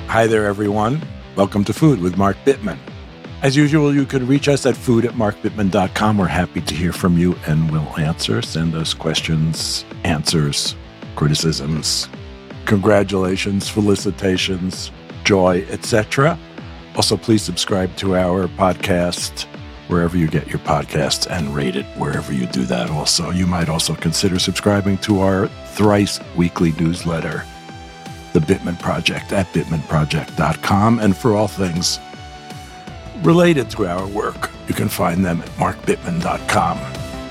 Hi there, everyone. Welcome to Food with Mark Bittman. As usual, you can reach us at food@markbittman.com. We're happy to hear from you and we'll answer. Send us questions, answers, criticisms, congratulations, felicitations, joy, etc. Also, please subscribe to our podcast wherever you get your podcasts and rate it wherever you do that also. You might also consider subscribing to our thrice weekly newsletter, The Bittman Project, at bittmanproject.com. And for all things related to our work, you can find them at markbittman.com.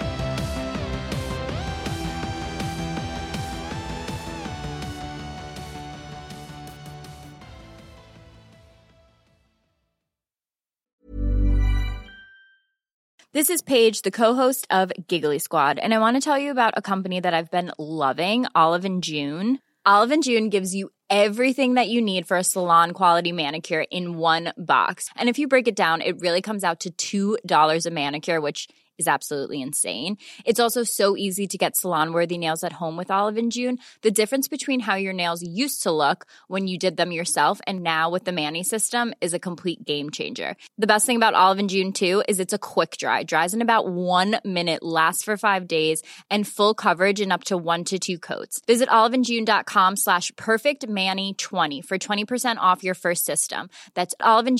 This is Paige, the co-host of Giggly Squad, and I want to tell you about a company that I've been loving, Olive & June. Olive & June gives you everything that you need for a salon-quality manicure in one box. And if you break it down, it really comes out to $2 a manicure, which is absolutely insane. It's also so easy to get salon-worthy nails at home with Olive & June. The difference between how your nails used to look when you did them yourself and now with the Mani system is a complete game changer. The best thing about Olive & June, too, is it's a quick dry. Dries in about 1 minute, lasts for 5 days, and full coverage in up to 1 to 2 coats. Visit oliveandjune.com/perfectmani20 for 20% off your first system. That's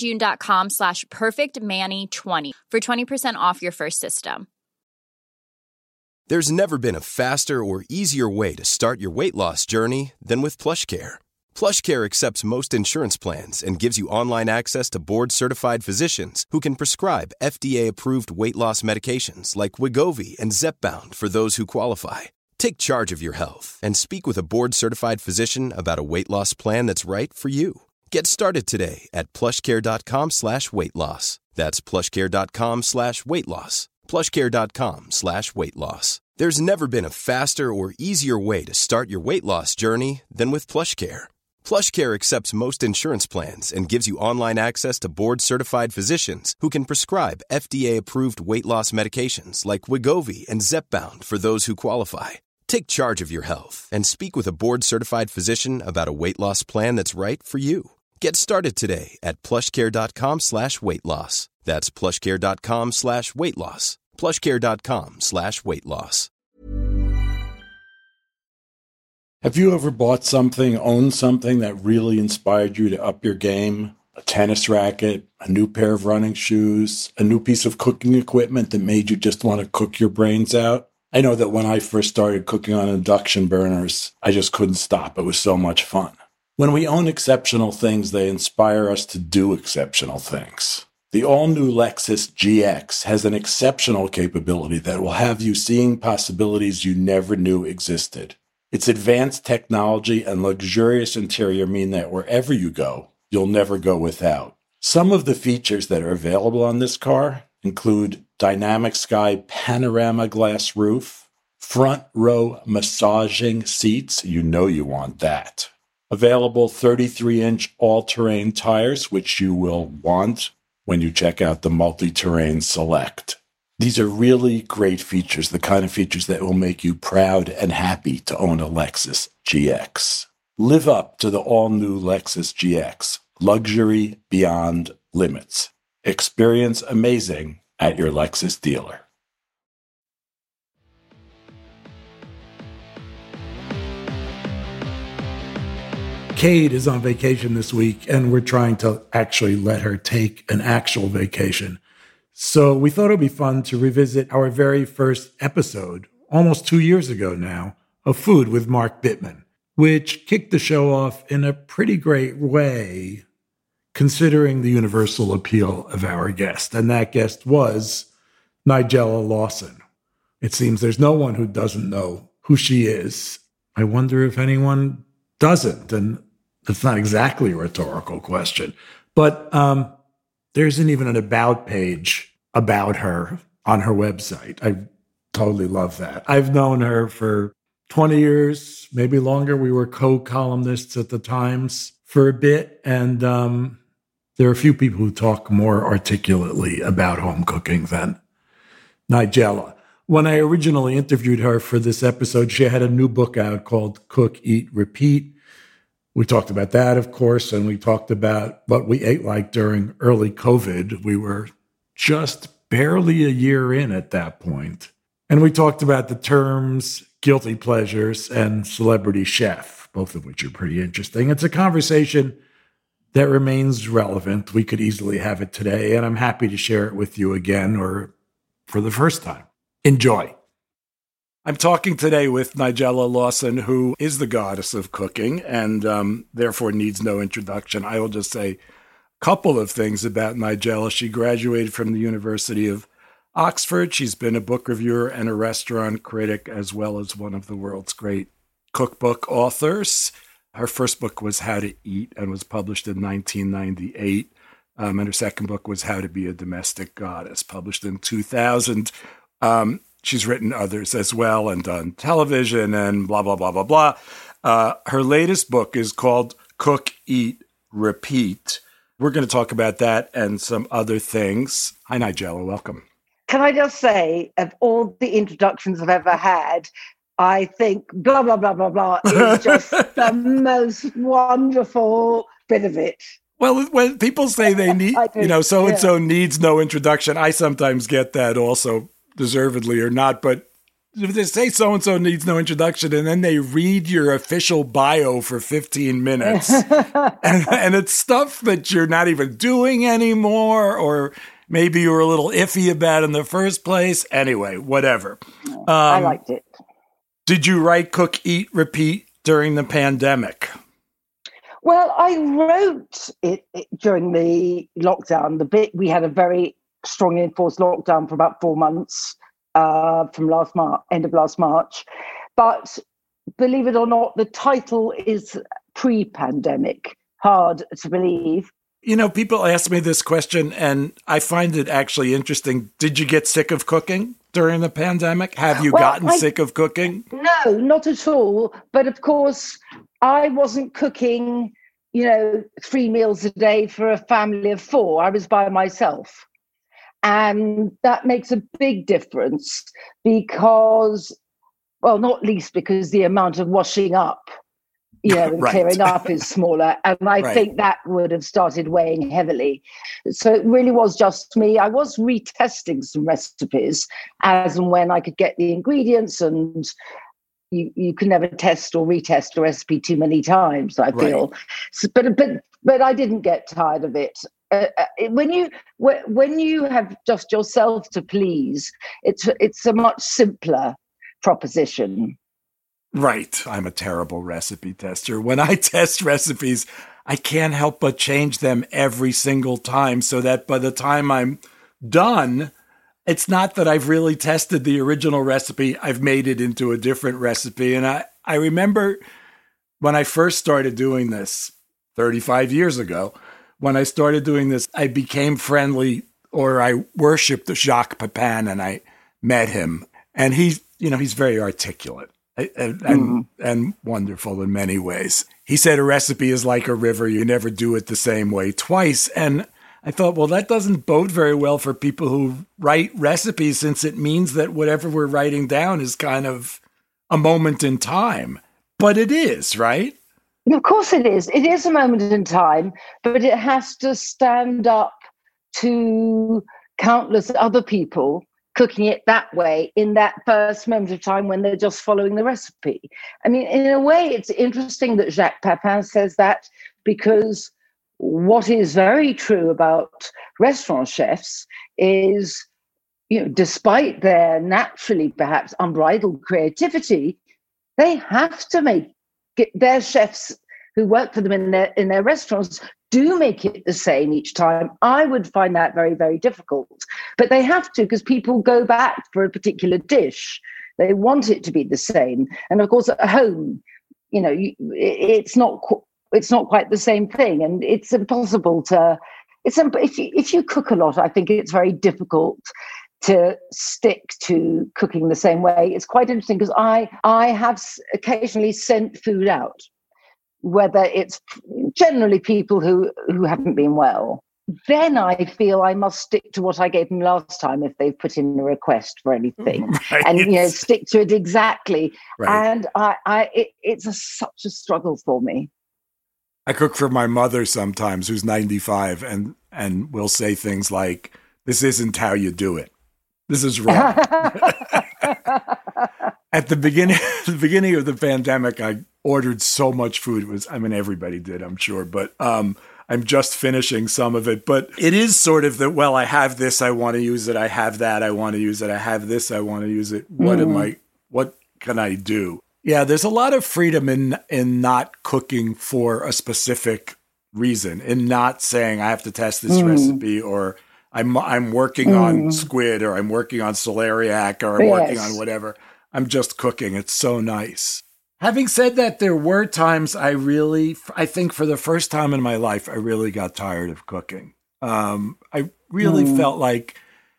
oliveandjune.com/perfectmani20 for 20% off your first system. There's never been a faster or easier way to start your weight loss journey than with PlushCare. PlushCare accepts most insurance plans and gives you online access to board-certified physicians who can prescribe FDA-approved weight loss medications like Wegovy and Zepbound for those who qualify. Take charge of your health and speak with a board-certified physician about a weight loss plan that's right for you. Get started today at plushcare.com/weight-loss. That's plushcare.com/weight-loss. plushcare.com/weight-loss. There's never been a faster or easier way to start your weight loss journey than with PlushCare. PlushCare accepts most insurance plans and gives you online access to board-certified physicians who can prescribe FDA-approved weight loss medications like Wegovy and Zepbound for those who qualify. Take charge of your health and speak with a board-certified physician about a weight loss plan that's right for you. Get started today at plushcare.com/weight-loss. That's plushcare.com/weight-loss. plushcare.com/weight-loss. Have you ever bought something, owned something that really inspired you to up your game? A tennis racket, a new pair of running shoes, a new piece of cooking equipment that made you just want to cook your brains out? I know that when I first started cooking on induction burners, I just couldn't stop. It was so much fun. When we own exceptional things, they inspire us to do exceptional things. The all-new Lexus GX has an exceptional capability that will have you seeing possibilities you never knew existed. Its advanced technology and luxurious interior mean that wherever you go, you'll never go without. Some of the features that are available on this car include Dynamic Sky panorama glass roof, front row massaging seats, you know you want that. Available 33-inch all-terrain tires, which you will want when you check out the Multi-Terrain Select. These are really great features, the kind of features that will make you proud and happy to own a Lexus GX. Live up to the all-new Lexus GX, luxury beyond limits. Experience amazing at your Lexus dealer. Cade is on vacation this week, and we're trying to actually let her take an actual vacation. So we thought it would be fun to revisit our very first episode, almost 2 years ago now, of Food with Mark Bittman, which kicked the show off in a pretty great way, considering the universal appeal of our guest. And that guest was Nigella Lawson. It seems there's no one who doesn't know who she is. I wonder if anyone doesn't, and that's not exactly a rhetorical question. But there isn't even an about page about her on her website. I totally love that. I've known her for 20 years, maybe longer. We were co-columnists at the Times for a bit, and there are a few people who talk more articulately about home cooking than Nigella. When I originally interviewed her for this episode, she had a new book out called Cook, Eat, Repeat, We talked about that, of course, and we talked about what we ate like during early COVID. We were just barely a year in at that point. And we talked about the terms guilty pleasures and celebrity chef, both of which are pretty interesting. It's a conversation that remains relevant. We could easily have it today, and I'm happy to share it with you again or for the first time. Enjoy. I'm talking today with Nigella Lawson, who is the goddess of cooking and therefore needs no introduction. I will just say a couple of things about Nigella. She graduated from the University of Oxford. She's been a book reviewer and a restaurant critic, as well as one of the world's great cookbook authors. Her first book was How to Eat and was published in 1998. And her second book was How to Be a Domestic Goddess, published in 2000. She's written others as well and done television and blah, blah, blah, blah, blah. Her latest book is called Cook, Eat, Repeat. We're going to talk about that and some other things. Hi, Nigella. Welcome. Can I just say, of all the introductions I've ever had, I think blah, blah, blah, blah, blah is just the most wonderful bit of it. Well, when people say they need, so-and-so needs no introduction, I sometimes get that also, deservedly or not. But if they say so-and-so needs no introduction and then they read your official bio for 15 minutes and it's stuff that you're not even doing anymore or maybe you were a little iffy about in the first place. Anyway, whatever. I liked it. Did you write Cook, Eat, Repeat during the pandemic? Well, I wrote it during the lockdown. We had a very strongly enforced lockdown for about 4 months from end of last March. But believe it or not, the title is pre-pandemic. Hard to believe. You know, people ask me this question, and I find it actually interesting. Did you get sick of cooking during the pandemic? Have you gotten sick of cooking? No, not at all. But of course, I wasn't cooking, 3 meals a day for a family of 4. I was by myself. And that makes a big difference because, well, not least because the amount of washing up, and right. clearing up is smaller. And I think that would have started weighing heavily. So it really was just me. I was retesting some recipes as and when I could get the ingredients, and you can never test or retest a recipe too many times, I feel. So, but I didn't get tired of it. When you have just yourself to please, it's a much simpler proposition. Right. I'm a terrible recipe tester. When I test recipes, I can't help but change them every single time so that by the time I'm done, it's not that I've really tested the original recipe. I've made it into a different recipe. And I remember when I first started doing this 35 years ago, when I started doing this, I became friendly, or I worshiped Jacques Pepin, and I met him. And he's very articulate and wonderful in many ways. He said a recipe is like a river. You never do it the same way twice. And I thought, well, that doesn't bode very well for people who write recipes, since it means that whatever we're writing down is kind of a moment in time. But it is, right? Of course it is. It is a moment in time, but it has to stand up to countless other people cooking it that way in that first moment of time when they're just following the recipe. I mean, in a way, it's interesting that Jacques Pepin says that, because what is very true about restaurant chefs is, despite their naturally perhaps unbridled creativity, they have to their chefs who work for them in their restaurants do make it the same each time. I would find that very, very difficult. But they have to, because people go back for a particular dish. They want it to be the same. And of course, at home, it's not quite the same thing. And it's impossible if you cook a lot, I think it's very difficult to stick to cooking the same way. It's quite interesting because I have occasionally sent food out, whether it's generally people who haven't been well. Then I feel I must stick to what I gave them last time if they've put in a request for anything, and stick to it exactly. Right. And it's such a struggle for me. I cook for my mother sometimes, who's 95, and will say things like, "This isn't how you do it. This is wrong." At the beginning of the pandemic, I ordered so much food. Everybody did, I'm sure, but I'm just finishing some of it. But it is sort of that, well, I have this, I want to use it. I have that, I want to use it. I have this, I want to use it. What can I do? Yeah, there's a lot of freedom in not cooking for a specific reason, in not saying I have to test this recipe, or I'm working on squid, or I'm working on celeriac, or I'm working on whatever. I'm just cooking. It's so nice. Having said that, there were times I think for the first time in my life, I really got tired of cooking. I really felt like,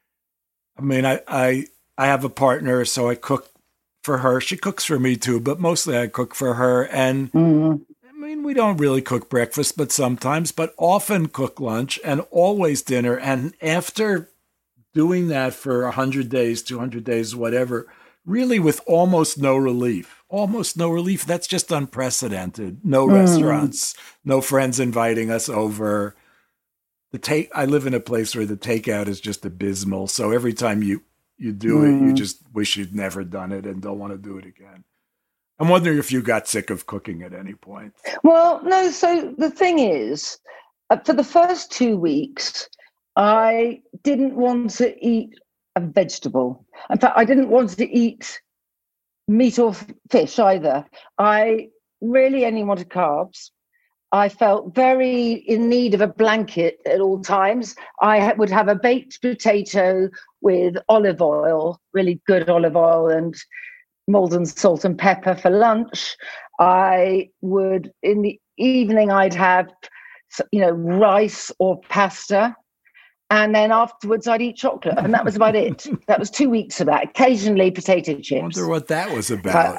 I have a partner, so I cook for her. She cooks for me too, but mostly I cook for her. And we don't really cook breakfast, but often cook lunch and always dinner. And after doing that for 100 days, 200 days, whatever, really with almost no relief, that's just unprecedented. No restaurants, no friends inviting us over. I live in a place where the takeout is just abysmal. So every time you do it, you just wish you'd never done it and don't want to do it again. I'm wondering if you got sick of cooking at any point. Well, no. So the thing is, for the first 2 weeks, I didn't want to eat a vegetable. In fact, I didn't want to eat meat or fish either. I really only wanted carbs. I felt very in need of a blanket at all times. I would have a baked potato with olive oil, really good olive oil, and Maldon salt and pepper for lunch. I would, in the evening, I'd have, rice or pasta. And then afterwards, I'd eat chocolate. And that was about it. That was 2 weeks of that. Occasionally potato chips. I wonder what that was about.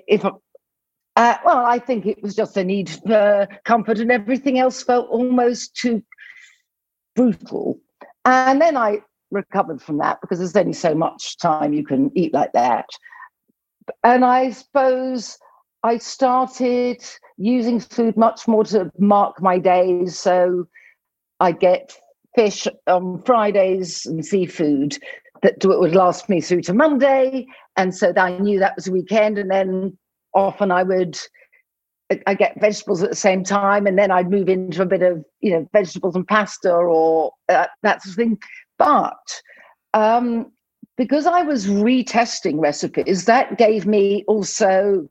I think it was just a need for comfort, and everything else felt almost too brutal. And then I recovered from that, because there's only so much time you can eat like that. And I suppose I started using food much more to mark my days. So I get fish on Fridays and seafood that would last me through to Monday. And so I knew that was a weekend. And then often I get vegetables at the same time. And then I'd move into a bit of, vegetables and pasta or that sort of thing. But because I was retesting recipes, that gave me also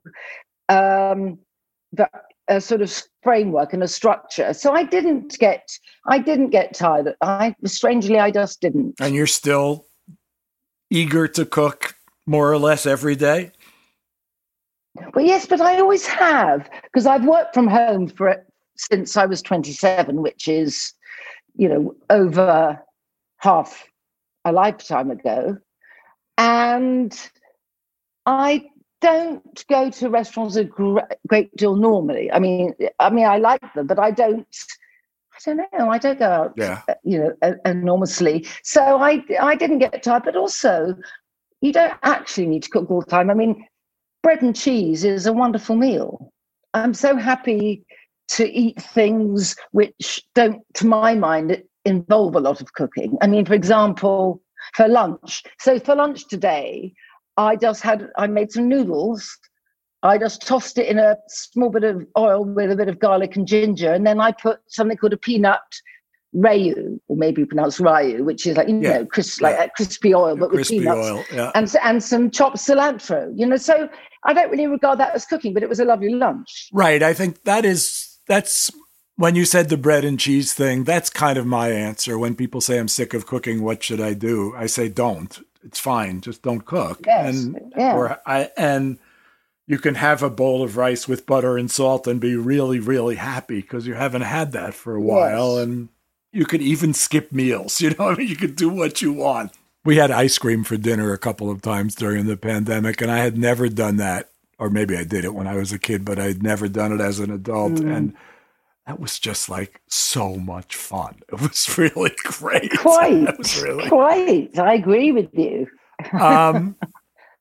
a sort of framework and a structure. So I didn't get tired. Strangely, I just didn't. And you're still eager to cook more or less every day? Well, yes, but I always have, because I've worked from home since I was 27, which is, over half a lifetime ago. And I don't go to restaurants a great deal normally. I mean, I like them, but I don't know. I don't go out, enormously. So I didn't get tired, but also you don't actually need to cook all the time. I mean, bread and cheese is a wonderful meal. I'm so happy to eat things which don't, to my mind, involve a lot of cooking. I mean, for example, for lunch. So for lunch today, I made some noodles. I just tossed it in a small bit of oil with a bit of garlic and ginger. And then I put something called a peanut rayu, or maybe pronounced rayu, which is like, like that crispy oil, but with peanuts. Oil, and some chopped cilantro, so I don't really regard that as cooking, but it was a lovely lunch. Right. I think that's when you said the bread and cheese thing, that's kind of my answer. When people say I'm sick of cooking, what should I do? I say, don't. It's fine. Just don't cook. Yes. And you can have a bowl of rice with butter and salt and be really, really happy because you haven't had that for a while. Yes. And you could even skip meals. You could do what you want. We had ice cream for dinner a couple of times during the pandemic, and I had never done that. Or maybe I did it when I was a kid, but I'd never done it as an adult. And that was just like so much fun. It was really great. Quite. I agree with you.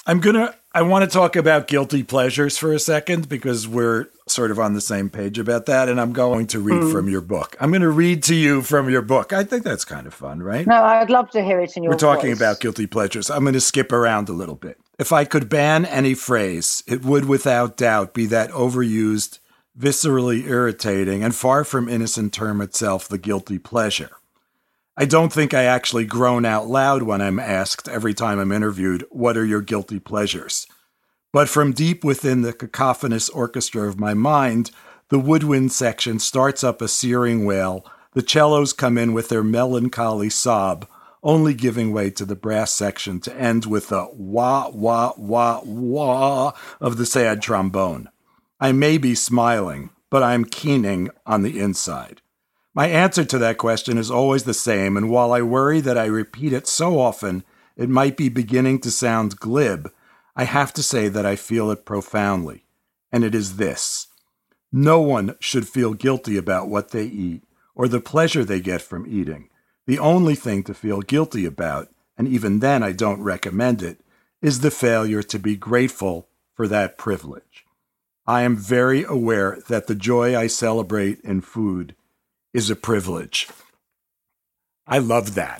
I want to talk about guilty pleasures for a second because we're sort of on the same page about that. And I'm going to read from your book. I'm going to read to you from your book. I think that's kind of fun, right? No, I'd love to hear it in your voice. We're talking about guilty pleasures. I'm going to skip around a little bit. If I could ban any phrase, it would without doubt be that overused, viscerally irritating, and far from innocent term itself, the guilty pleasure. I don't think I actually groan out loud when I'm asked every time I'm interviewed, what are your guilty pleasures? But from deep within the cacophonous orchestra of my mind, the woodwind section starts up a searing wail, the cellos come in with their melancholy sob, only giving way to the brass section to end with a wah, wah, wah, wah of the sad trombone. I may be smiling, but I'm keening on the inside. My answer to that question is always the same, and while I worry that I repeat it so often it might be beginning to sound glib, I have to say that I feel it profoundly, and it is this. No one should feel guilty about what they eat or the pleasure they get from eating. The only thing to feel guilty about, and even then I don't recommend it, is the failure to be grateful for that privilege. I am very aware that the joy I celebrate in food is a privilege. I love that.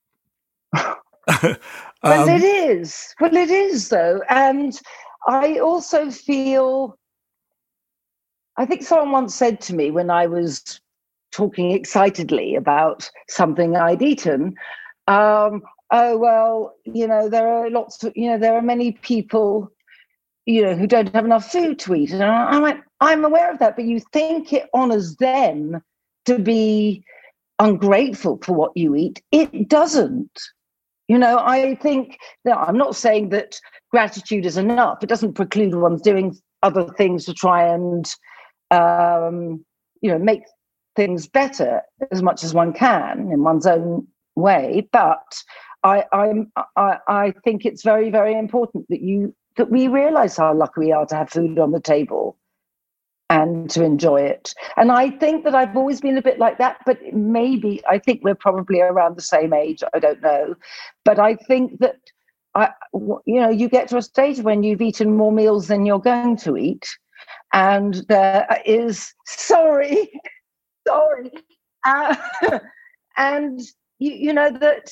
Well, it is. Well, it is, though. And I also feel, I think someone once said to me when I was talking excitedly about something I'd eaten, oh, well, there are lots of, there are many people, who don't have enough food to eat. And I went, I'm aware of that, but you think it honors them to be ungrateful for what you eat. It doesn't. I think that I'm not saying that gratitude is enough. It doesn't preclude one doing other things to try and, make things better as much as one can in one's own way. But I think it's very, very important that we realize how lucky we are to have food on the table and to enjoy it. And I think that I've always been a bit like that, but I think we're probably around the same age. I don't know. But I think that, you get to a stage when you've eaten more meals than you're going to eat. And there is, sorry. And, that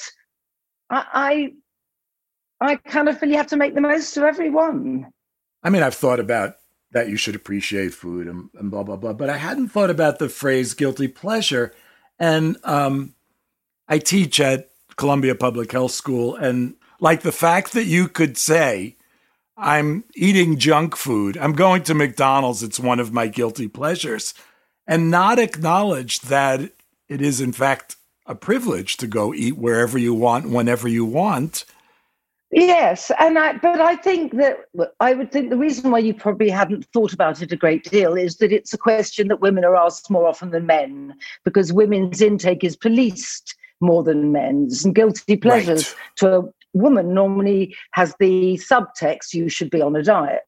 I kind of feel you have to make the most of everyone. I mean, I've thought about that you should appreciate food and blah, blah, blah. But I hadn't thought about the phrase guilty pleasure. And I teach at Columbia Public Health School. And like the fact that you could say, I'm eating junk food, I'm going to McDonald's, it's one of my guilty pleasures, and not acknowledge that it is in fact a privilege to go eat wherever you want, whenever you want. Yes, but I think that I would think the reason why you probably hadn't thought about it a great deal is that it's a question that women are asked more often than men, because women's intake is policed more than men's, and guilty pleasures to a woman normally has the subtext, you should be on a diet.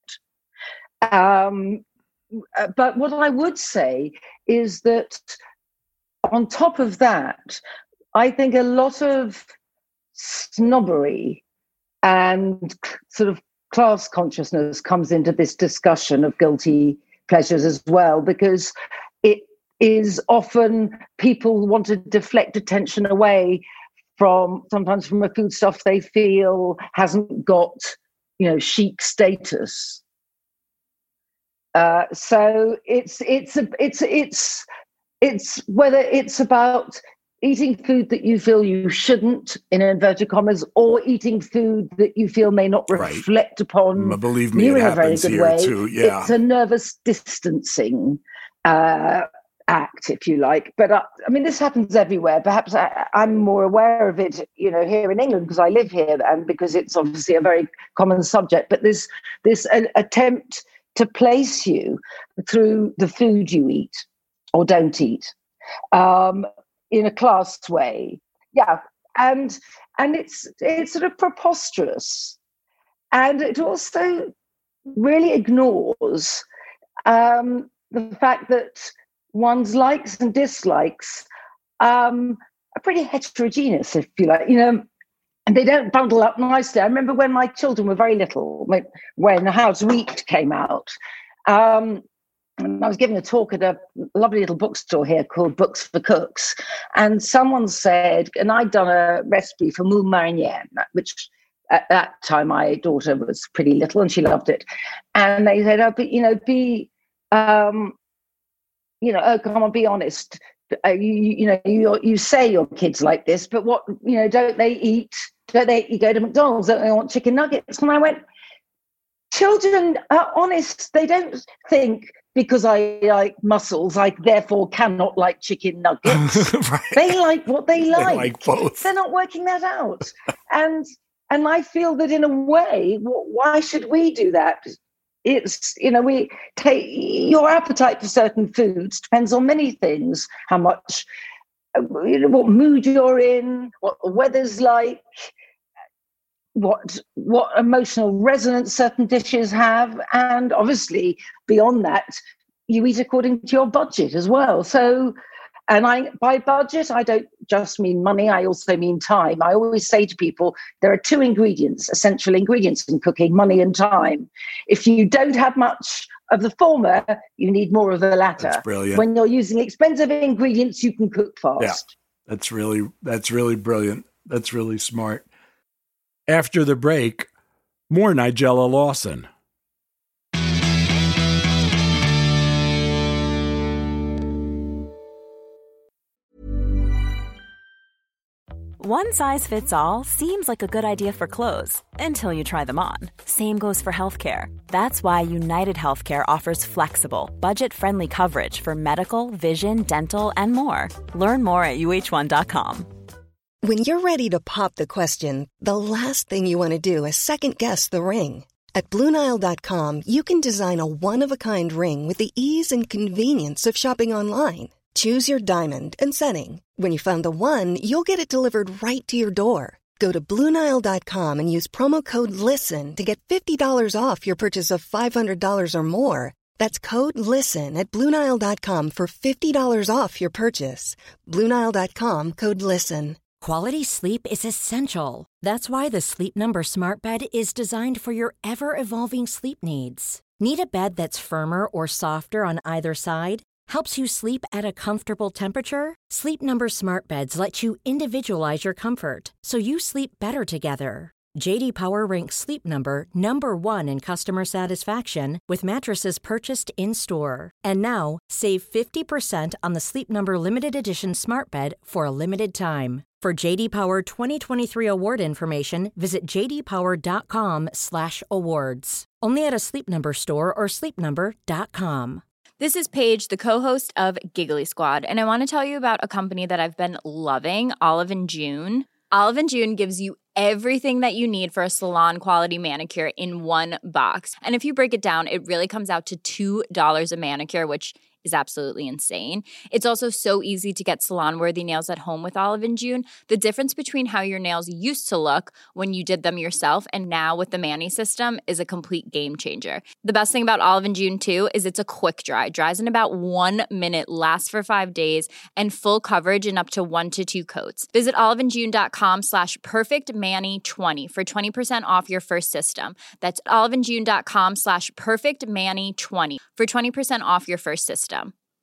But what I would say is that on top of that, I think a lot of snobbery and sort of class consciousness comes into this discussion of guilty pleasures as well, because it is often people want to deflect attention away sometimes from a foodstuff they feel hasn't got, chic status. So it's whether it's about eating food that you feel you shouldn't, in inverted commas, or eating food that you feel may not reflect upon believe me, you it in a very happens good here way. too. Yeah. It's a nervous distancing act, if you like. But this happens everywhere. Perhaps I'm more aware of it, here in England because I live here and because it's obviously a very common subject. But this attempt to place you through the food you eat or don't eat. In a class way, and it's sort of preposterous, and it also really ignores the fact that one's likes and dislikes are pretty heterogeneous, if you like. and they don't bundle up nicely. I remember when my children were very little, when How to Eat came out. And I was giving a talk at a lovely little bookstore here called Books for Cooks. And someone said, and I'd done a recipe for moule marinière, which at that time my daughter was pretty little and she loved it. And they said, come on, be honest. You say your kids like this, but what, don't they eat? Don't they go to McDonald's? Don't they want chicken nuggets? And I went, children are honest. They don't think because I like mussels, I therefore cannot like chicken nuggets. Right. They like what they like. They like both. They're not working that out. And I feel that in a way, why should we do that? It's, we take your appetite for certain foods depends on many things, how much, what mood you're in, what the weather's like, what emotional resonance certain dishes have. And obviously beyond that, you eat according to your budget as well. So, and by budget, I don't just mean money, I also mean time. I always say to people, there are two essential ingredients in cooking, money and time. If you don't have much of the former, you need more of the latter. That's brilliant. When you're using expensive ingredients, you can cook fast. Yeah, that's really brilliant. That's really smart. After the break, more Nigella Lawson. One size fits all seems like a good idea for clothes until you try them on. Same goes for healthcare. That's why United Healthcare offers flexible, budget-friendly coverage for medical, vision, dental, and more. Learn more at uh1.com. When you're ready to pop the question, the last thing you want to do is second-guess the ring. At BlueNile.com, you can design a one-of-a-kind ring with the ease and convenience of shopping online. Choose your diamond and setting. When you find the one, you'll get it delivered right to your door. Go to BlueNile.com and use promo code LISTEN to get $50 off your purchase of $500 or more. That's code LISTEN at BlueNile.com for $50 off your purchase. BlueNile.com, code LISTEN. Quality sleep is essential. That's why the Sleep Number Smart Bed is designed for your ever-evolving sleep needs. Need a bed that's firmer or softer on either side? Helps you sleep at a comfortable temperature? Sleep Number Smart Beds let you individualize your comfort, so you sleep better together. J.D. Power ranks Sleep Number number 1 in customer satisfaction with mattresses purchased in-store. And now, save 50% on the Sleep Number Limited Edition Smart Bed for a limited time. For J.D. Power 2023 award information, visit jdpower.com/awards. Only at a Sleep Number store or sleepnumber.com. This is Paige, the co-host of Giggly Squad, and I want to tell you about a company that I've been loving, Olive & June. Olive & June gives you everything that you need for a salon-quality manicure in one box. And if you break it down, it really comes out to $2 a manicure, which is absolutely insane. It's also so easy to get salon-worthy nails at home with Olive & June. The difference between how your nails used to look when you did them yourself and now with the Mani system is a complete game changer. The best thing about Olive & June, too, is it's a quick dry. Dries in about 1 minute, lasts for 5 days, and full coverage in up to 1 to 2 coats. Visit oliveandjune.com/perfectmani20 for 20% off your first system. That's oliveandjune.com/perfectmani20 for 20% off your first system.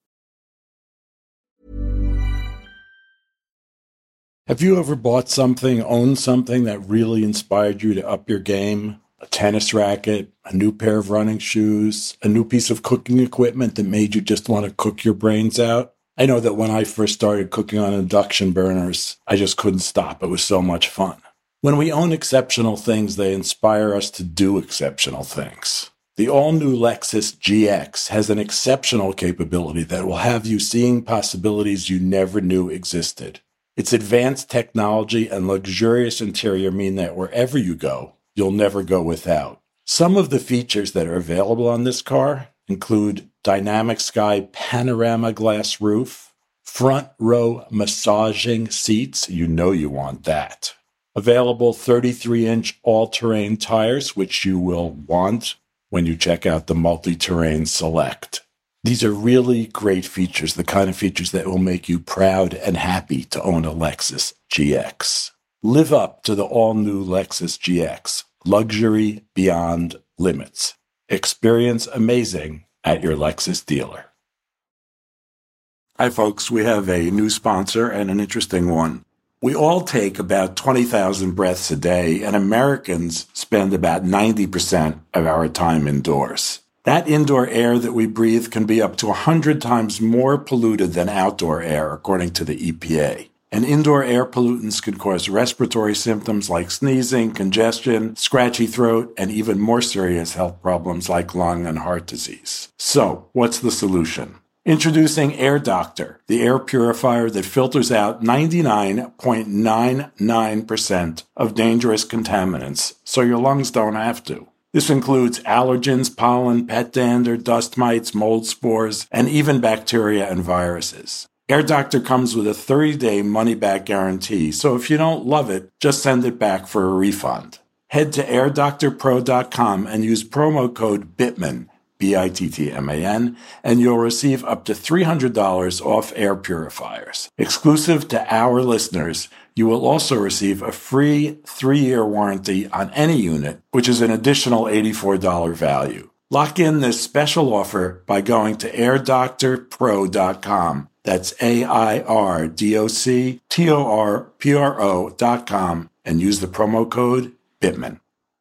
Have you ever bought something, owned something that really inspired you to up your game? A tennis racket, a new pair of running shoes, a new piece of cooking equipment that made you just want to cook your brains out? I know that when I first started cooking on induction burners, I just couldn't stop. It was so much fun. When we own exceptional things, they inspire us to do exceptional things. The all-new Lexus GX has an exceptional capability that will have you seeing possibilities you never knew existed. Its advanced technology and luxurious interior mean that wherever you go, you'll never go without. Some of the features that are available on this car include dynamic sky panorama glass roof, front row massaging seats, you know you want that. Available 33-inch all-terrain tires, which you will want when you check out the Multi-Terrain Select. These are really great features, the kind of features that will make you proud and happy to own a Lexus GX. Live up to the all-new Lexus GX. Luxury beyond limits. Experience amazing at your Lexus dealer. Hi, folks. We have a new sponsor and an interesting one. We all take about 20,000 breaths a day, and Americans spend about 90% of our time indoors. That indoor air that we breathe can be up to 100 times more polluted than outdoor air, according to the EPA. And indoor air pollutants can cause respiratory symptoms like sneezing, congestion, scratchy throat, and even more serious health problems like lung and heart disease. So, what's the solution? Introducing Air Doctor, the air purifier that filters out 99.99% of dangerous contaminants, so your lungs don't have to. This includes allergens, pollen, pet dander, dust mites, mold spores, and even bacteria and viruses. Air Doctor comes with a 30-day money-back guarantee, so if you don't love it, just send it back for a refund. Head to airdoctorpro.com and use promo code BITTMAN, BITTMAN, and you'll receive up to $300 off air purifiers. Exclusive to our listeners, you will also receive a free 3-year warranty on any unit, which is an additional $84 value. Lock in this special offer by going to airdoctorpro.com. That's airdoctorpro.com and use the promo code BITTMAN.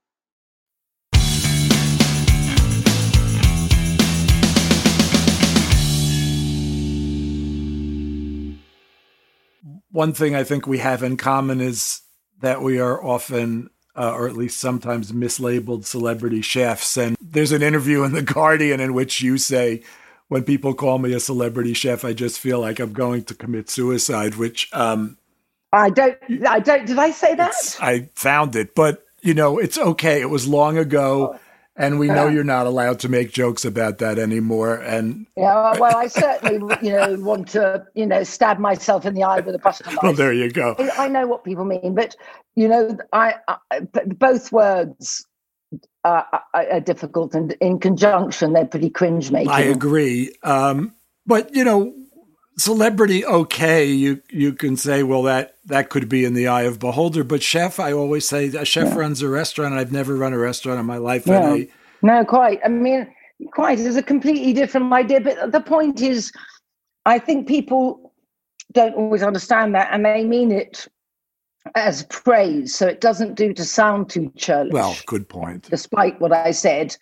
One thing I think we have in common is that we are often, or at least sometimes, mislabeled celebrity chefs. And there's an interview in The Guardian in which you say, when people call me a celebrity chef, I just feel like I'm going to commit suicide, which... I don't, did I say that? I found it, but, it's okay. It was long ago, and we know you're not allowed to make jokes about that anymore. And yeah, well, I certainly, want to, stab myself in the eye with a butter knife. Well, there you go. I know what people mean, but, I both words are difficult, and in conjunction, they're pretty cringe-making. I agree. But, celebrity, okay, you can say, well, that could be in the eye of beholder. But chef, I always say, a chef runs a restaurant. I've never run a restaurant in my life. Yeah. No, quite. I mean, quite. It's a completely different idea. But the point is, I think people don't always understand that, and they mean it as praise, so it doesn't do to sound too churlish. Well, good point. Despite what I said,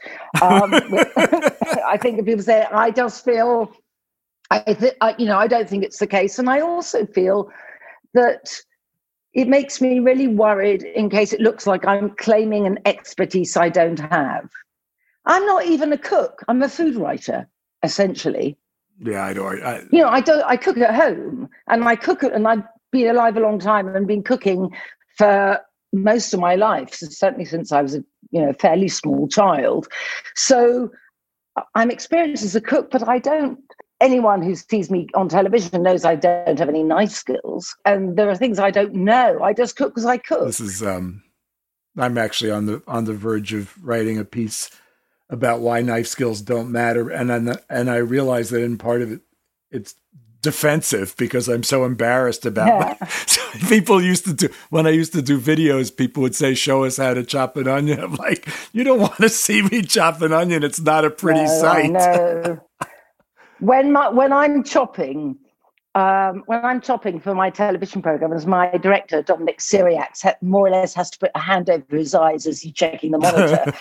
I think if people say, I just feel, I don't think it's the case, and I also feel that it makes me really worried in case it looks like I'm claiming an expertise I don't have. I'm not even a cook. I'm a food writer, essentially. Yeah, I don't. I cook at home, and I cook it, and I've been alive a long time and been cooking for most of my life, certainly since I was a fairly small child. So I'm experienced as a cook, but anyone who sees me on television knows I don't have any knife skills, and there are things I don't know. I just cook because I cook. This is I'm actually on the verge of writing a piece about why knife skills don't matter, and I realize that in part of it's defensive because I'm so embarrassed about it. So people used to do, when I used to do videos, people would say, show us how to chop an onion. I'm like, you don't want to see me chop an onion. It's not a pretty sight. No. When I'm chopping for my television program, as my director, Dominic Syriac, more or less has to put a hand over his eyes as he's checking the monitor.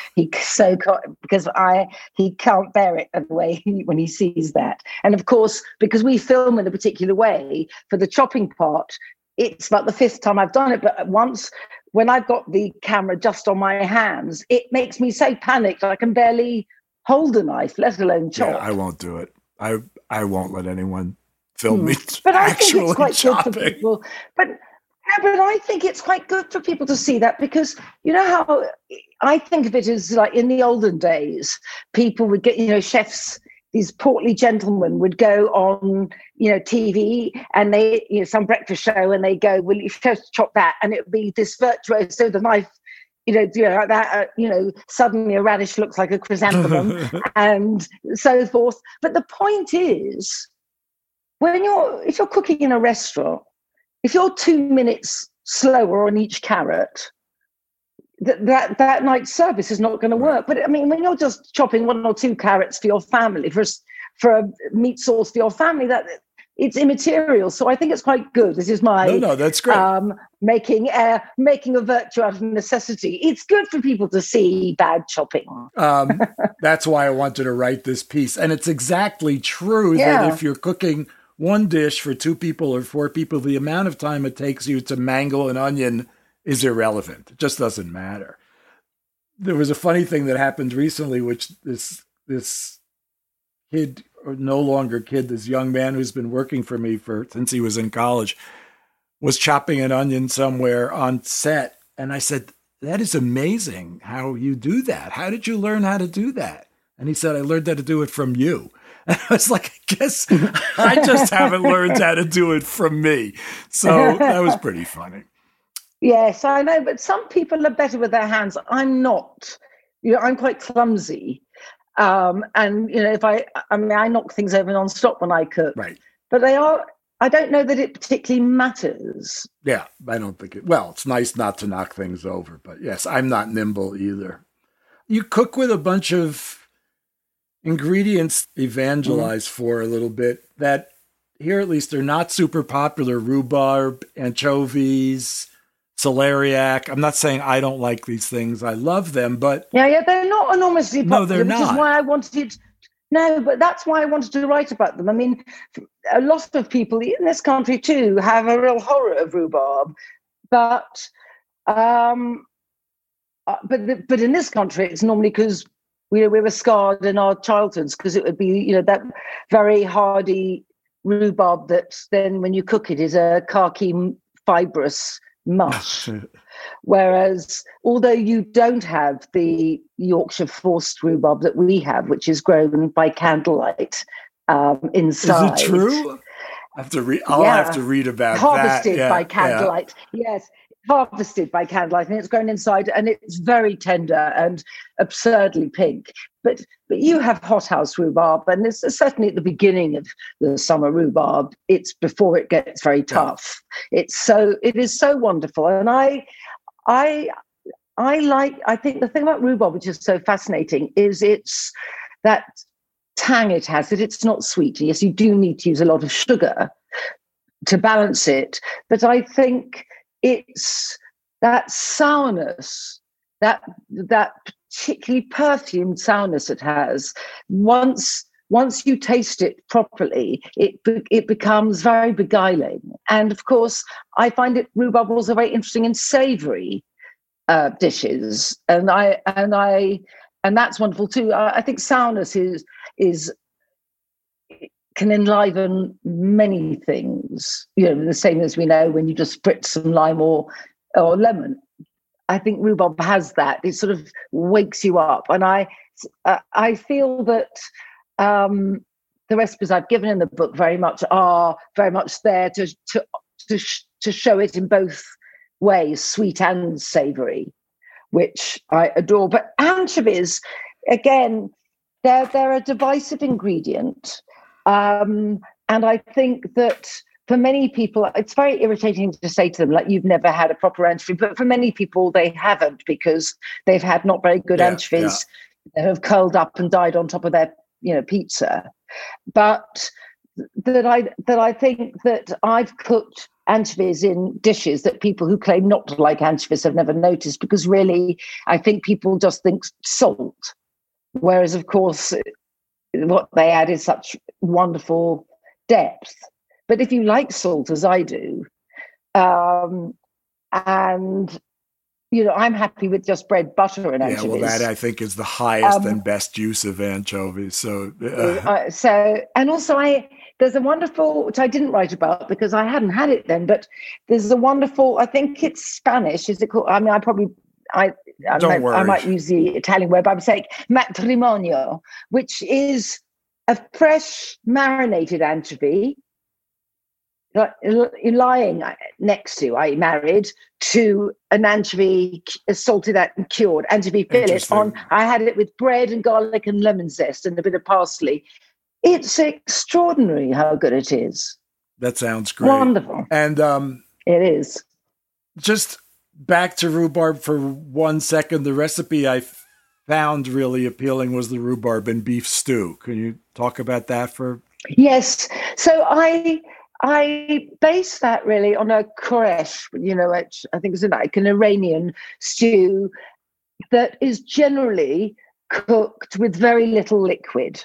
He can't bear it the way when he sees that. And of course, because we film in a particular way, for the chopping part, it's about the 5th time I've done it. But once, when I've got the camera just on my hands, it makes me so panicked I can barely hold a knife, let alone chop. Yeah, I won't do it. I won't let anyone film me but actually I think it's quite chopping. good for people. But I think it's quite good for people to see that, because you know how I think of it as, like, in the olden days, people would get, chefs, these portly gentlemen would go on, TV, and they, some breakfast show, and they go, "Will you first chop that?" And it would be this virtuoso, the knife, like that, suddenly a radish looks like a chrysanthemum and so forth. But the point is, if you're cooking in a restaurant, if you're 2 minutes slower on each carrot, that night's service is not going to work. But I mean, when you're just chopping 1 or 2 carrots for your family, for a meat sauce for your family, that it's immaterial. So I think it's quite good. This is my no, that's great. Making a virtue out of necessity. It's good for people to see bad chopping. That's why I wanted to write this piece. And it's exactly true that if you're cooking one dish for 2 people or 4 people, the amount of time it takes you to mangle an onion is irrelevant. It just doesn't matter. There was a funny thing that happened recently, which this kid, or no longer kid, this young man who's been working for me since he was in college, was chopping an onion somewhere on set. And I said, that is amazing how you do that. How did you learn how to do that? And he said, I learned how to do it from you. And I was like, I guess I just haven't learned how to do it from me. So that was pretty funny. Yes, I know, but some people are better with their hands. I'm not. I'm quite clumsy. And, if I knock things over nonstop when I cook. Right. But I don't know that it particularly matters. Yeah, I don't think it's nice not to knock things over. But yes, I'm not nimble either. You cook with a bunch of ingredients evangelize for a little bit that here, at least, they're not super popular. Rhubarb, anchovies, celeriac. I'm not saying I don't like these things. I love them, but yeah, they're not enormously popular. No, they're not. Which is why I wanted. No, but that's why I wanted to write about them. I mean, a lot of people in this country too have a real horror of rhubarb, but in this country it's normally because we were scarred in our childhoods, because it would be that very hardy rhubarb that then when you cook it is a khaki fibrous mush. Whereas, although you don't have the Yorkshire forced rhubarb that we have, which is grown by candlelight inside. Is it true? I'll have to read about harvested by candlelight. Yes, harvested by candlelight, and it's grown inside, and it's very tender and absurdly pink. But you have hothouse rhubarb, and it's certainly at the beginning of the summer rhubarb. It's before it gets very tough. Yeah. It is so wonderful, and I think the thing about rhubarb which is so fascinating is it's that tang it has, that it's not sweet. Yes, you do need to use a lot of sugar to balance it, but I think it's that sourness, that particularly perfumed sourness it has. Once you taste it properly, it becomes very beguiling. And of course, I find rhubarb also very interesting in savoury dishes, and that's wonderful too. I think sourness can enliven many things. The same as we know when you just spritz some lime or lemon. I think rhubarb has that. It sort of wakes you up, and I feel that the recipes I've given in the book are very much there to show it in both ways, sweet and savoury, which I adore. But anchovies, again, they're a divisive ingredient, and I think that for many people, it's very irritating to say to them, like, you've never had a proper anchovy. But for many people, they haven't, because they've had not very good anchovies that have curled up and died on top of their, pizza. But that I think that I've cooked anchovies in dishes that people who claim not to like anchovies have never noticed, because really, I think people just think salt. Whereas, of course, what they add is such wonderful depth. But if you like salt, as I do, and, I'm happy with just bread, butter, and anchovies. Yeah, well, that I think is the highest and best use of anchovies. So, and also there's a wonderful, which I didn't write about because I hadn't had it then, but there's a wonderful, I think it's Spanish. Is it called? I mean, I might use the Italian word, but I'm saying matrimonio, which is a fresh marinated anchovy, lying next to, married to an anchovy salted out and cured anchovy fillet on. I had it with bread and garlic and lemon zest and a bit of parsley. It's extraordinary how good it is. That sounds great. Wonderful. And it is. Just back to rhubarb for 1 second. The recipe I found really appealing was the rhubarb and beef stew. Can you talk about that for? Yes. So I based that really on a koresh, which I think is like an Iranian stew that is generally cooked with very little liquid,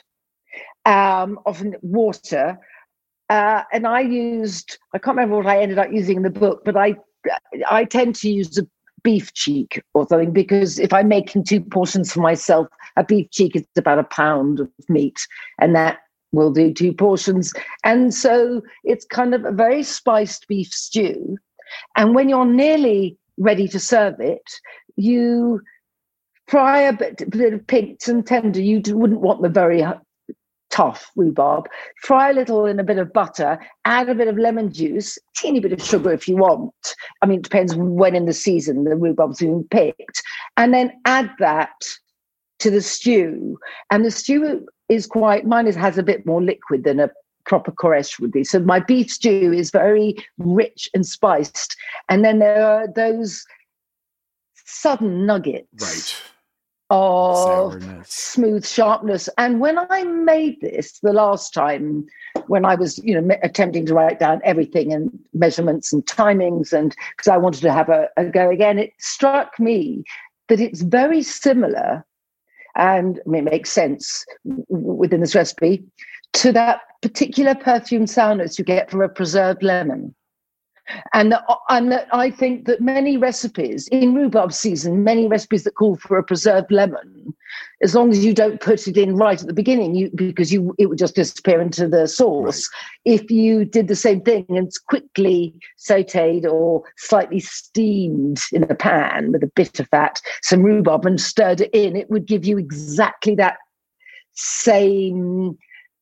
often water. And I can't remember what I ended up using in the book, but I tend to use a beef cheek or something, because if I'm making 2 portions for myself, a beef cheek is about a pound of meat, and that will do 2 portions. And so it's kind of a very spiced beef stew. And when you're nearly ready to serve it, you fry a bit of pinked and tender. You wouldn't want the very tough rhubarb. Fry a little in a bit of butter, add a bit of lemon juice, teeny bit of sugar if you want. I mean, it depends when in the season the rhubarb's been picked. And then add that to the stew. And the stew has a bit more liquid than a proper koresh would be. So my beef stew is very rich and spiced. And then there are those sudden nuggets of sourness, smooth sharpness. And when I made this the last time, when I was attempting to write down everything and measurements and timings, and because I wanted to have a go again, it struck me that it's very similar, and it makes sense within this recipe, to that particular perfume sourness you get from a preserved lemon. And I think that many recipes in rhubarb season, many recipes that call for a preserved lemon, as long as you don't put it in right at the beginning, because it would just disappear into the sauce. Right. If you did the same thing and quickly sautéed or slightly steamed in a pan with a bit of fat, some rhubarb, and stirred it in, it would give you exactly that same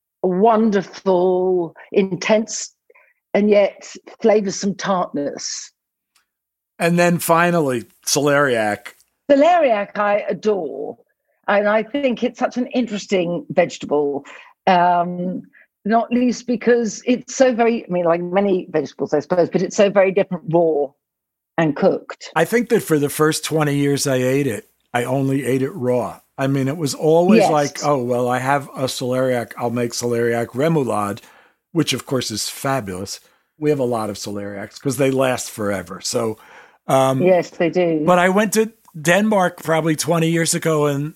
wonderful, intense, and yet flavoursome tartness. And then finally, celeriac. Celeriac I adore. And I think it's such an interesting vegetable, not least because it's so very, like many vegetables, I suppose, but it's so very different raw and cooked. I think that for the first 20 years I ate it, I only ate it raw. I mean, it was always like, oh, well, I have a celeriac, I'll make celeriac remoulade, which of course is fabulous. We have a lot of celeriacs because they last forever. So, yes, they do. But I went to Denmark probably 20 years ago, and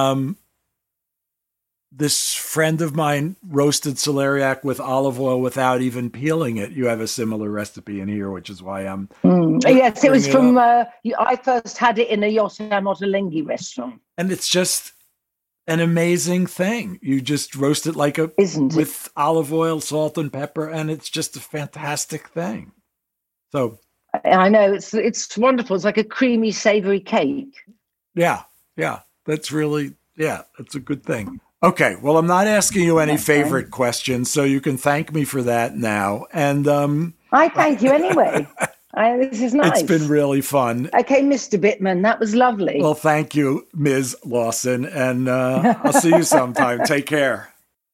this friend of mine roasted celeriac with olive oil without even peeling it. You have a similar recipe in here, which is why I'm. Yes, it was from. I first had it in a Yotam Ottolenghi restaurant, and it's just an amazing thing. You just roast it with olive oil, salt, and pepper, and it's just a fantastic thing. So I know it's wonderful. It's like a creamy, savory cake. Yeah, that's a good thing. Okay, well, I'm not asking you any favorite questions, so you can thank me for that now. And I thank you anyway. This is nice. It's been really fun. Okay, Mr. Bittman, that was lovely. Well, thank you, Ms. Lawson, and I'll see you sometime. Take care.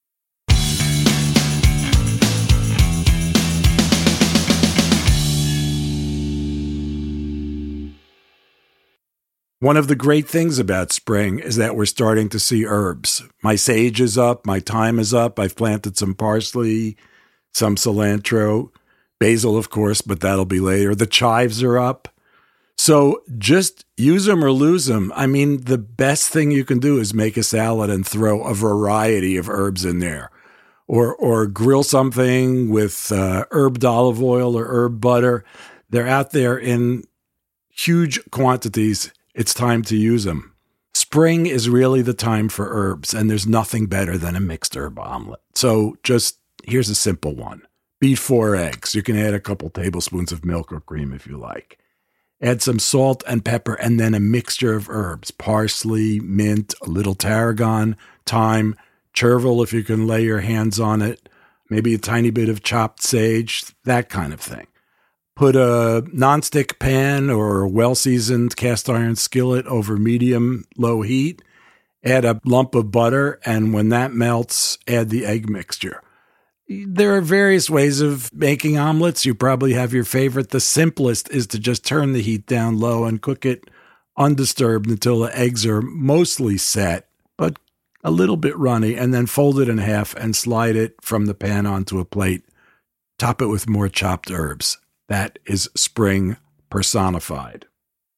One of the great things about spring is that we're starting to see herbs. My sage is up, my thyme is up, I've planted some parsley, some cilantro, basil, of course, but that'll be later. The chives are up. So just use them or lose them. I mean, the best thing you can do is make a salad and throw a variety of herbs in there. Or grill something with herbed olive oil or herb butter. They're out there in huge quantities. It's time to use them. Spring is really the time for herbs, and there's nothing better than a mixed herb omelet. So here's a simple one. Beat 4 eggs. You can add a couple tablespoons of milk or cream if you like. Add some salt and pepper, and then a mixture of herbs. Parsley, mint, a little tarragon, thyme, chervil if you can lay your hands on it, maybe a tiny bit of chopped sage, that kind of thing. Put a nonstick pan or a well-seasoned cast iron skillet over medium-low heat. Add a lump of butter, and when that melts, add the egg mixture. There are various ways of making omelets. You probably have your favorite. The simplest is to just turn the heat down low and cook it undisturbed until the eggs are mostly set, but a little bit runny, and then fold it in half and slide it from the pan onto a plate. Top it with more chopped herbs. That is spring personified.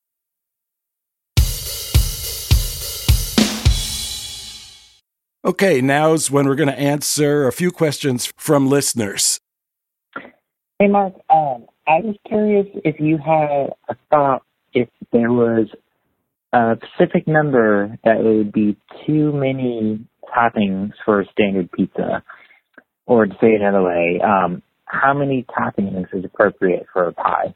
Okay, now's when we're going to answer a few questions from listeners. Hey, Mark, I was curious if you had a thought if there was a specific number that would be too many toppings for a standard pizza, or to say it another way, how many toppings is appropriate for a pie?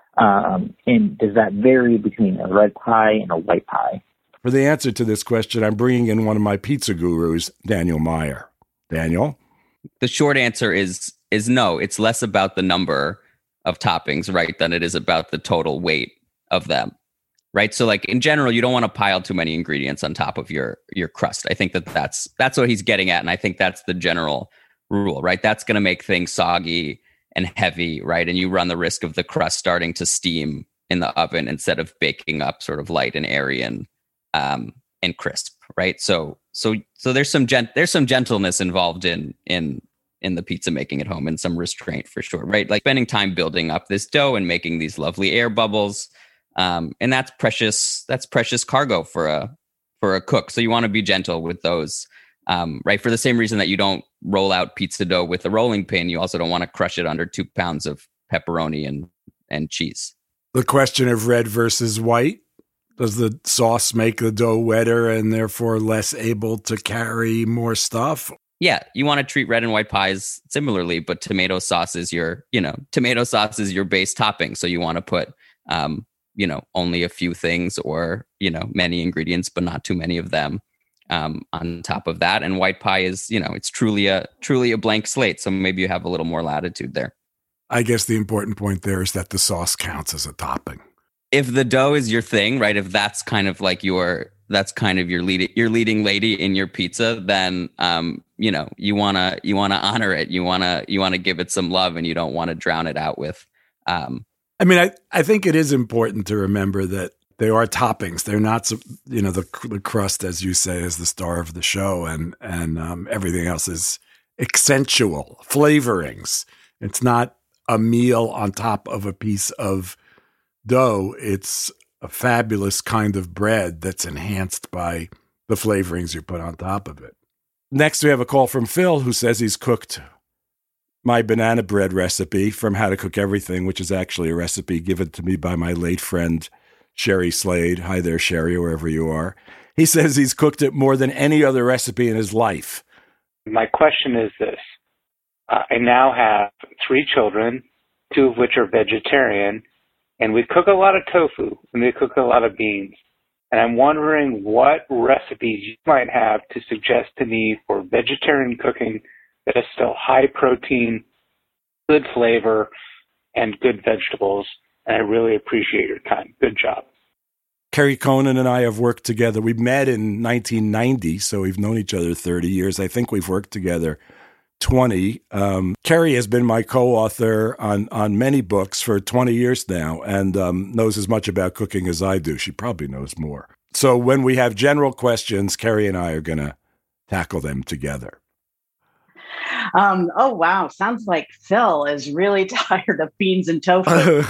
And does that vary between a red pie and a white pie? For the answer to this question, I'm bringing in one of my pizza gurus, Daniel Meyer. Daniel? The short answer is no. It's less about the number of toppings, right, than it is about the total weight of them, right? So, like, in general, you don't want to pile too many ingredients on top of your crust. I think that's what he's getting at, and I think that's the general rule, right? That's going to make things soggy and heavy, right? And you run the risk of the crust starting to steam in the oven instead of baking up sort of light and airy and crisp, right? So there's some gentleness involved in the pizza making at home, and some restraint for sure, right? Like spending time building up this dough and making these lovely air bubbles, and that's precious cargo for a cook. So you want to be gentle with those, right? For the same reason that you don't roll out pizza dough with a rolling pin, you also don't want to crush it under 2 pounds of pepperoni and cheese. The question of red versus white. Does the sauce make the dough wetter and therefore less able to carry more stuff? Yeah, you want to treat red and white pies similarly, but tomato sauce is your base topping. So you want to put, only a few things, or, many ingredients, but not too many of them on top of that. And white pie is, it's truly a blank slate. So maybe you have a little more latitude there. I guess the important point there is that the sauce counts as a topping. If the dough is your thing, right? If that's kind of like your leading lady in your pizza, then you wanna honor it. You wanna give it some love, and you don't want to drown it out with. I think it is important to remember that they are toppings. They're not, the crust, as you say, is the star of the show, and everything else is accentual flavorings. It's not a meal on top of a piece of dough. It's a fabulous kind of bread that's enhanced by the flavorings you put on top of it. Next, we have a call from Phil, who says he's cooked my banana bread recipe from How to Cook Everything, which is actually a recipe given to me by my late friend, Sherry Slade. Hi there, Sherry, wherever you are. He says he's cooked it more than any other recipe in his life. My question is this. I now have 3 children, 2 of which are vegetarian, and we cook a lot of tofu, and we cook a lot of beans. And I'm wondering what recipes you might have to suggest to me for vegetarian cooking that is still high protein, good flavor, and good vegetables. And I really appreciate your time. Good job. Kerry Conan and I have worked together. We met in 1990, so we've known each other 30 years. I think we've worked together 20. Kerry has been my co-author on many books for 20 years now, and knows as much about cooking as I do. She probably knows more. So when we have general questions, Kerry and I are going to tackle them together. Oh, wow. Sounds like Phil is really tired of beans and tofu.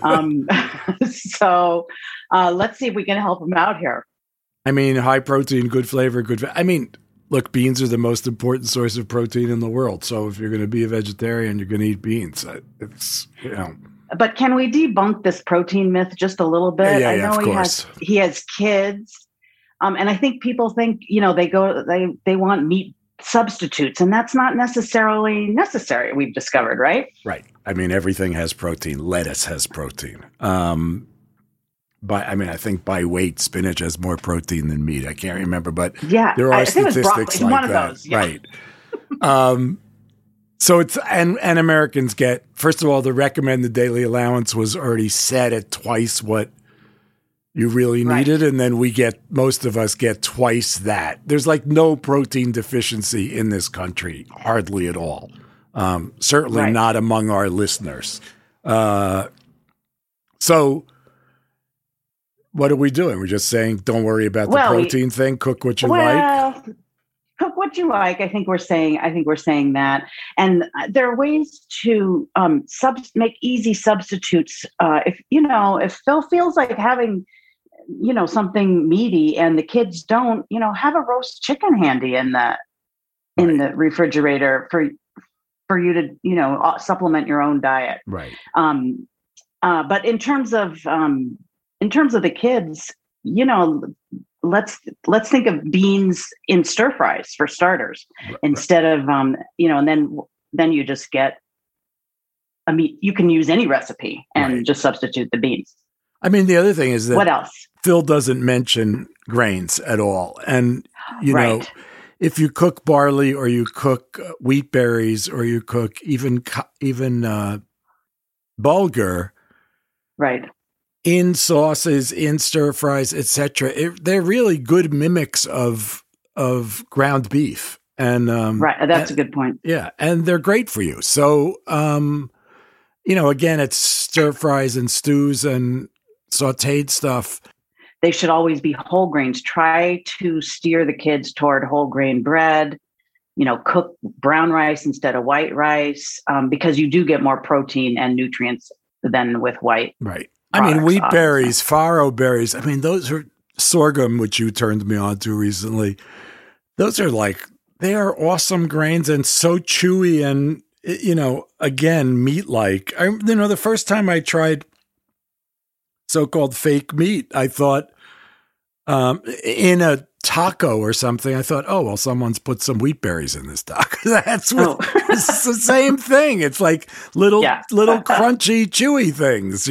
So let's see if we can help him out here. High protein, good flavor, look, beans are the most important source of protein in the world. So if you're going to be a vegetarian, you're going to eat beans. But can we debunk this protein myth just a little bit? Yeah, I know of course. He has kids. And I think people think, they want meat substitutes, and that's not necessarily necessary, we've discovered, right? Right. Everything has protein. Lettuce has protein. I think by weight, spinach has more protein than meat. I can't remember, but there are statistics like one that. Of those, yeah. Right. So it's and Americans get, first of all, the recommended daily allowance was already set at twice what you really needed, and then most of us get twice that. There's like no protein deficiency in this country, hardly at all. Certainly not among our listeners. So what are we doing? We're just saying, don't worry about the protein thing. Cook what you like. Cook what you like. I think we're saying that, and there are ways to make easy substitutes. If Phil feels like having, something meaty, and the kids don't, have a roast chicken handy in the refrigerator for you to, supplement your own diet. Right. But in terms of the kids, let's think of beans in stir fries for starters, instead of and then you just get a meat. You can use any recipe and just substitute the beans. I mean, the other thing is that what else? Phil doesn't mention grains at all, and you know, if you cook barley or you cook wheat berries or you cook even bulgur, right? In sauces, in stir fries, etc., they're really good mimics of ground beef, and that's a good point. Yeah, and they're great for you. So, again, it's stir fries and stews and sautéed stuff. They should always be whole grains. Try to steer the kids toward whole grain bread. Cook brown rice instead of white rice, because you do get more protein and nutrients than with white. Right. I mean, wheat berries, farro berries. I mean, those are sorghum, which you turned me on to recently. Those are they are awesome grains and so chewy and, again, meat-like. The first time I tried so-called fake meat, I thought in a taco or something, I thought, oh, well, someone's put some wheat berries in this taco. It's the same thing. It's like little crunchy, chewy things,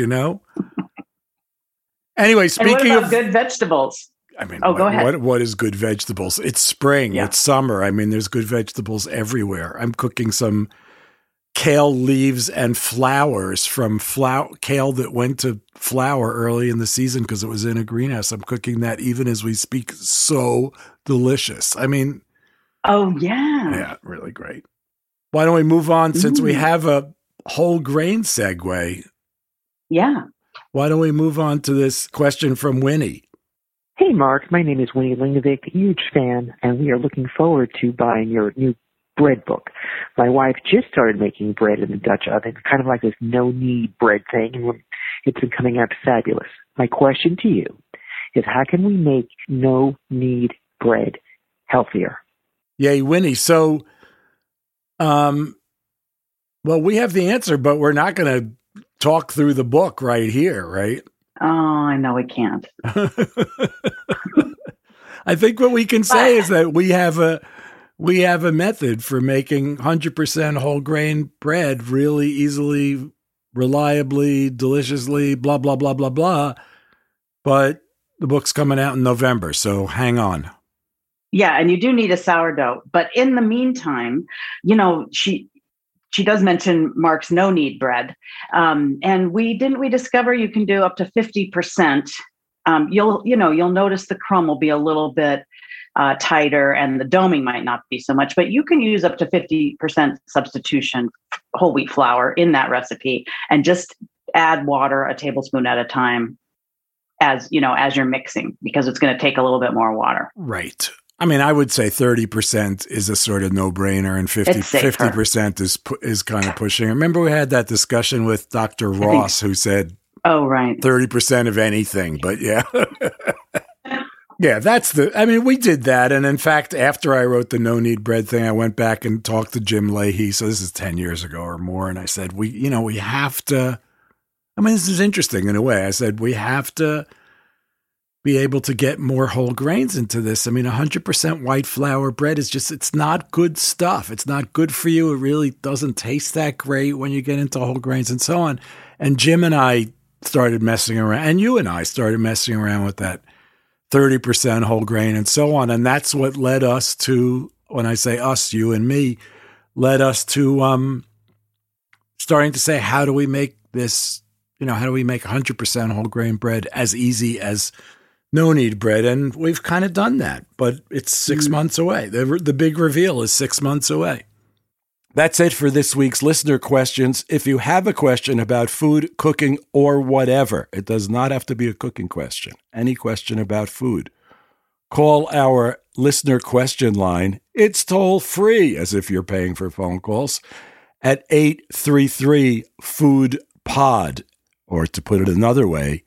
Anyway, speaking of good vegetables. I mean, go ahead. What is good vegetables? It's spring. Yeah. It's summer. I mean, there's good vegetables everywhere. I'm cooking some kale leaves and flowers from kale that went to flower early in the season because it was in a greenhouse. I'm cooking that even as we speak. So delicious. I mean, oh yeah. Yeah, really great. Why don't we move on since we have a whole grain segue? Yeah. Why don't we move on to this question from Winnie? Hey, Mark. My name is Winnie Lingovic, huge fan, and we are looking forward to buying your new bread book. My wife just started making bread in the Dutch oven, kind of like this no-knead bread thing, and it's been coming out fabulous. My question to you is, how can we make no-knead bread healthier? Yay, Winnie. So, well, we have the answer, but we're not going to talk through the book right here, right? Oh, I know we can't. I think what we can say is that we have a method for making 100% whole grain bread really easily, reliably, deliciously, blah, blah, blah, blah, blah. But the book's coming out in November, so hang on. Yeah, and you do need a sourdough. But in the meantime, she does mention Mark's no-knead bread. And we discover you can do up to 50%. You'll notice the crumb will be a little bit tighter and the doming might not be so much, but you can use up to 50% substitution whole wheat flour in that recipe and just add water a tablespoon at a time as you're mixing, because it's going to take a little bit more water. Right. I mean, I would say 30% is a sort of no-brainer, and 50% is kind of pushing. Remember, we had that discussion with Dr. Ross, who said, "Oh, right, 30% of anything." But yeah, yeah, we did that. And in fact, after I wrote the no-knead bread thing, I went back and talked to Jim Leahy. So this is 10 years ago or more, and I said, we have to. I mean, this is interesting in a way. I said we have to be able to get more whole grains into this. I mean, 100% white flour bread is it's not good stuff. It's not good for you. It really doesn't taste that great when you get into whole grains and so on. And Jim and I started messing around, and you and I started messing around with that 30% whole grain and so on. And that's what led us to, when I say us, you and me, led us to starting to say, how do we make this, how do we make 100% whole grain bread as easy as no-knead bread? And we've kind of done that, but it's 6 months away. The big reveal is 6 months away. That's it for this week's listener questions. If you have a question about food, cooking, or whatever, it does not have to be a cooking question. Any question about food, call our listener question line. It's toll free, as if you're paying for phone calls, at 833-FOOD-POD, or to put it another way,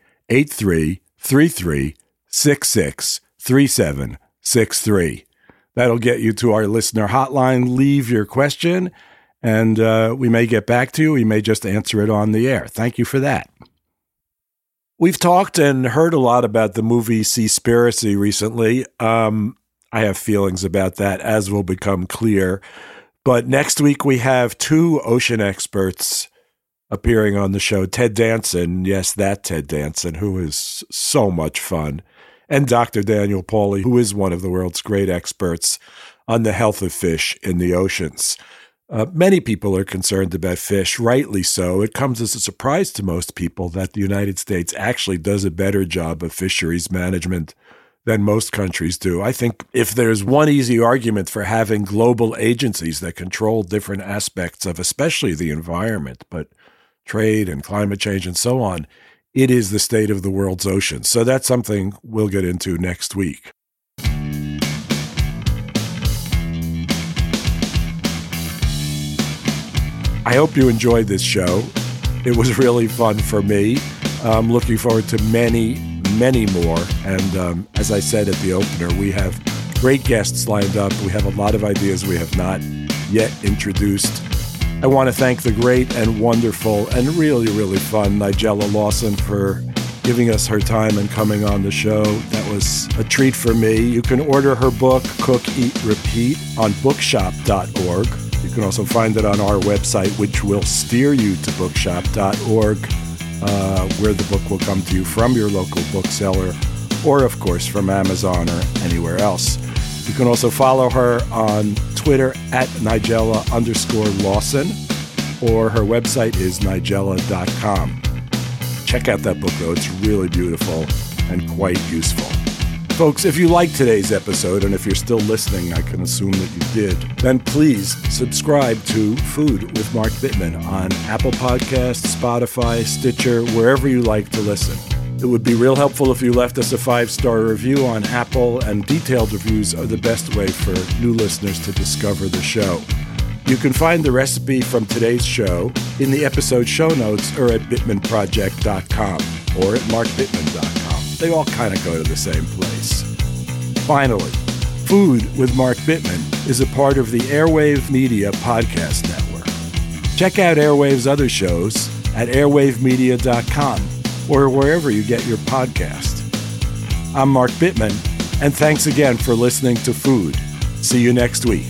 8333-663763. That'll get you to our listener hotline. Leave your question, and we may get back to you. We may just answer it on the air. Thank you for that. We've talked and heard a lot about the movie Seaspiracy recently. I have feelings about that, as will become clear. But next week we have two ocean experts appearing on the show. Ted Danson, yes, that Ted Danson, who is so much fun, and Dr. Daniel Pauly, who is one of the world's great experts on the health of fish in the oceans. Many people are concerned about fish, rightly so. It comes as a surprise to most people that the United States actually does a better job of fisheries management than most countries do. I think if there's one easy argument for having global agencies that control different aspects of especially the environment, but trade and climate change and so on, it is the state of the world's oceans. So that's something we'll get into next week. I hope you enjoyed this show. It was really fun for me. I'm looking forward to many, many more. And as I said at the opener, we have great guests lined up. We have a lot of ideas we have not yet introduced. I want to thank the great and wonderful and really, really fun Nigella Lawson for giving us her time and coming on the show. That was a treat for me. You can order her book, Cook, Eat, Repeat, on bookshop.org. You can also find it on our website, which will steer you to bookshop.org, where the book will come to you from your local bookseller or, of course, from Amazon or anywhere else. You can also follow her on Twitter at Nigella_Lawson, or her website is nigella.com. Check out that book, though. It's really beautiful and quite useful. Folks, if you liked today's episode, and if you're still listening, I can assume that you did, then please subscribe to Food with Mark Bittman on Apple Podcasts, Spotify, Stitcher, wherever you like to listen. It would be real helpful if you left us a 5-star review on Apple, and detailed reviews are the best way for new listeners to discover the show. You can find the recipe from today's show in the episode show notes or at BittmanProject.com or at MarkBittman.com. They all kind of go to the same place. Finally, Food with Mark Bittman is a part of the Airwave Media Podcast Network. Check out Airwave's other shows at airwavemedia.com or wherever you get your podcast. I'm Mark Bittman, and thanks again for listening to Food. See you next week.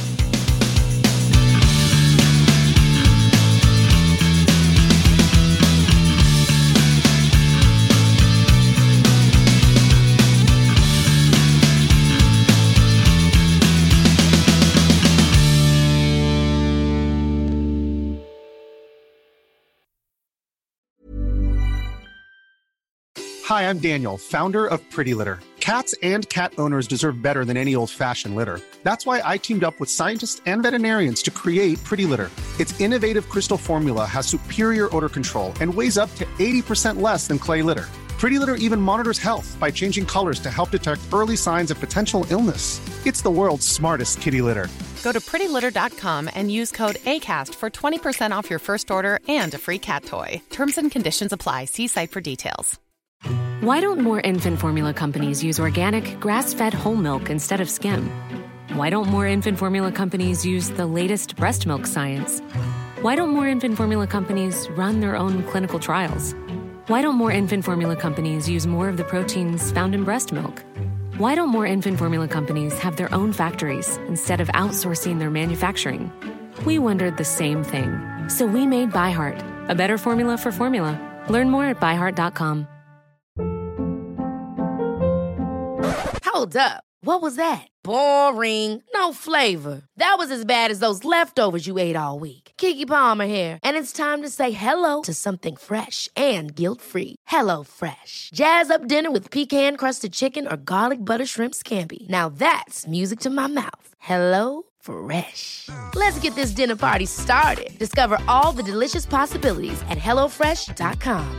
Hi, I'm Daniel, founder of Pretty Litter. Cats and cat owners deserve better than any old-fashioned litter. That's why I teamed up with scientists and veterinarians to create Pretty Litter. Its innovative crystal formula has superior odor control and weighs up to 80% less than clay litter. Pretty Litter even monitors health by changing colors to help detect early signs of potential illness. It's the world's smartest kitty litter. Go to prettylitter.com and use code ACAST for 20% off your first order and a free cat toy. Terms and conditions apply. See site for details. Why don't more infant formula companies use organic, grass-fed whole milk instead of skim? Why don't more infant formula companies use the latest breast milk science? Why don't more infant formula companies run their own clinical trials? Why don't more infant formula companies use more of the proteins found in breast milk? Why don't more infant formula companies have their own factories instead of outsourcing their manufacturing? We wondered the same thing. So we made ByHeart, a better formula for formula. Learn more at byheart.com. Hold up. What was that? Boring. No flavor. That was as bad as those leftovers you ate all week. Keke Palmer here, and it's time to say hello to something fresh and guilt-free. Hello Fresh. Jazz up dinner with pecan-crusted chicken or garlic butter shrimp scampi. Now that's music to my mouth. Hello Fresh. Let's get this dinner party started. Discover all the delicious possibilities at HelloFresh.com.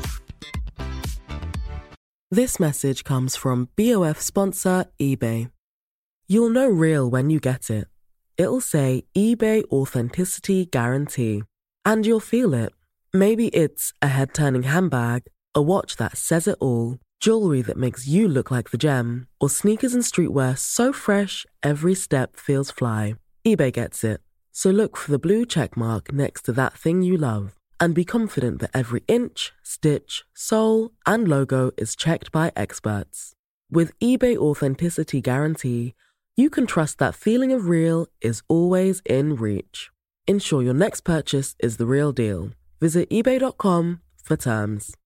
This message comes from BOF sponsor eBay. You'll know real when you get it. It'll say eBay Authenticity Guarantee. And you'll feel it. Maybe it's a head-turning handbag, a watch that says it all, jewelry that makes you look like the gem, or sneakers and streetwear so fresh every step feels fly. eBay gets it. So look for the blue check mark next to that thing you love and be confident that every inch, stitch, sole, and logo is checked by experts. With eBay Authenticity Guarantee, you can trust that feeling of real is always in reach. Ensure your next purchase is the real deal. Visit eBay.com for terms.